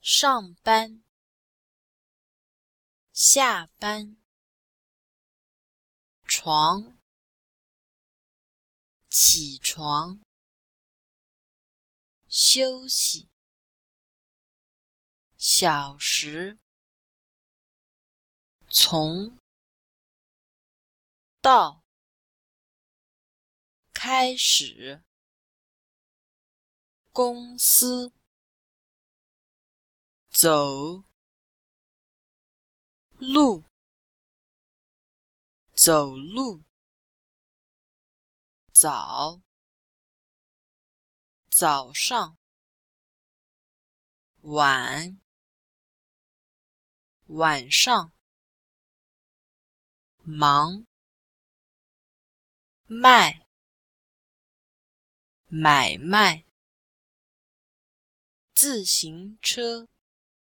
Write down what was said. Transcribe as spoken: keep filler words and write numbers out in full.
上班，下班，床，起床，休息，小时，从，到，开始，公司，走，路，走路，早，早上，晚，晚上，忙，卖，买卖，自行车，